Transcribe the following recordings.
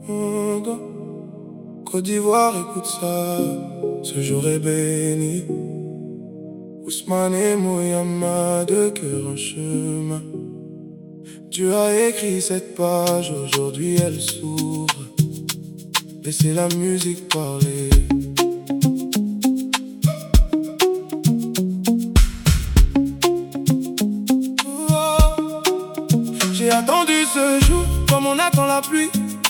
Côte d'Ivoire, écoute ça, ce jour est béni. Ousmane et Moyama, deux cœurs en chemin. Dieu a écrit cette page, aujourd'hui elle s'ouvre. Laissez la musique parler. J'ai attendu ce jour comme on attend la pluie.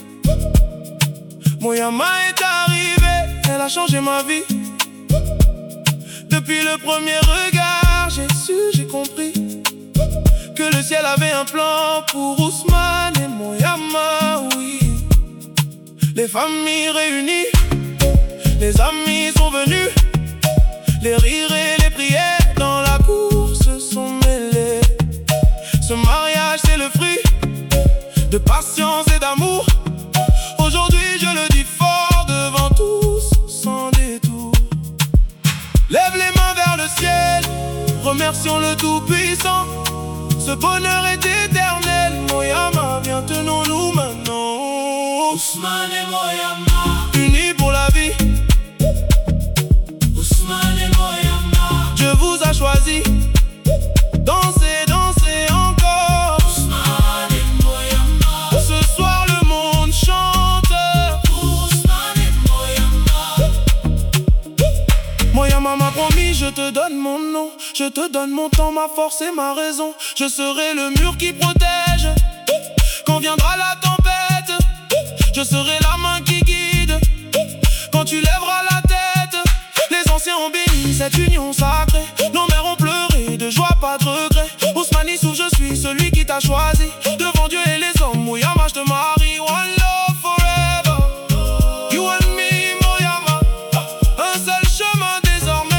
Moyama est arrivée, elle a changé ma vie. Depuis le premier regard, j'ai su, j'ai compris que le ciel avait un plan pour Ousmane et Moyama, oui. Les familles réunies, les amis sont venus, les rires et les prières dans la cour se sont mêlés. Ce mariage c'est le fruit de patience et d'amour. Aujourd'hui je le dis fort devant tous, sans détour. Lève les mains vers le ciel, remercions le Tout-Puissant. Ce bonheur est éternel, Moyama, viens tenons-nous maintenant. Ousmane et Moyama, unis pour la vie. Ousmane et Moyama, Dieu vous a choisi. Dansez, dansez encore. Ousmane et Moyama, ce soir le monde chante. Ousmane et Moyama. Moyama m'a promis, je te donne mon nom. Je te donne mon temps, ma force et ma raison. Je serai le mur qui protège quand viendra la tempête. Je serai la main qui guide quand tu lèveras la tête. Les anciens ont béni cette union sacrée. Nos mères ont pleuré de joie, pas de regret. Ousmane Issouf, je suis celui qui t'a choisi. Devant Dieu et les hommes, Moyama, je te marie. One love forever, you and me, Moyama. Un seul chemin désormais.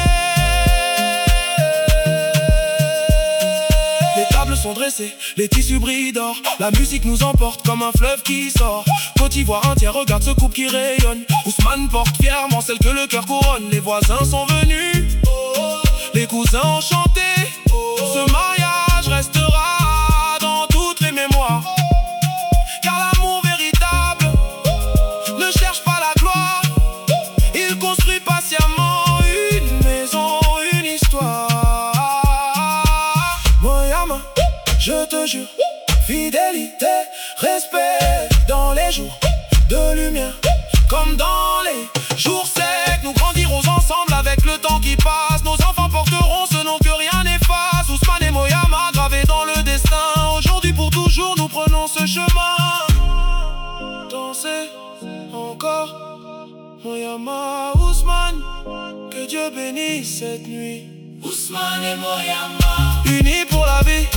Les tables sont dressées, les tissus brillent d'or. La musique nous emporte comme un fleuve qui sort. Côte d'Ivoire entière, regarde ce couple qui rayonne. Ousmane porte fièrement celle que le cœur couronne. Les voisins sont venus, les cousins ont chanté. Ce mariage restera dans toutes les mémoires. Car l'amour véritable ne cherche pas la gloire. Il construit patiemment une maison, une histoire. Moyama, je te jure, fidélité, respect. Dans les jours de lumière, comme dans les jours secs, nous grandirons ensemble avec le temps qui passe. Nos enfants porteront ce nom que rien n'efface. Ousmane et Moyama gravés dans le destin. Aujourd'hui pour toujours nous prenons ce chemin. Dansez encore, Moyama, Ousmane, que Dieu bénisse cette nuit. Ousmane et Moyama, unis pour la vie.